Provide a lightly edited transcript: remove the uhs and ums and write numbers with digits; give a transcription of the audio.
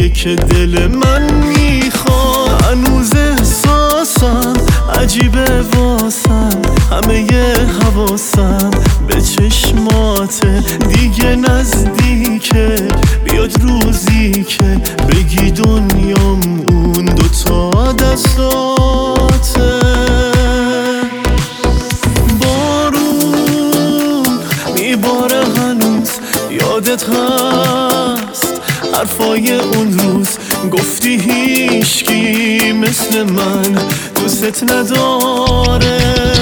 چیزیه که دل من میخواد. هنوز احساسم عجیبه واسم، همه حواسم به چشماته، دیگه نزدیکه بیاد روزی که بگی دنیام اون دوتا دستاته. بارون میباره هنوز یادت هست حرفای اون روز، گفتی هیچکی مثل من دوست نداره.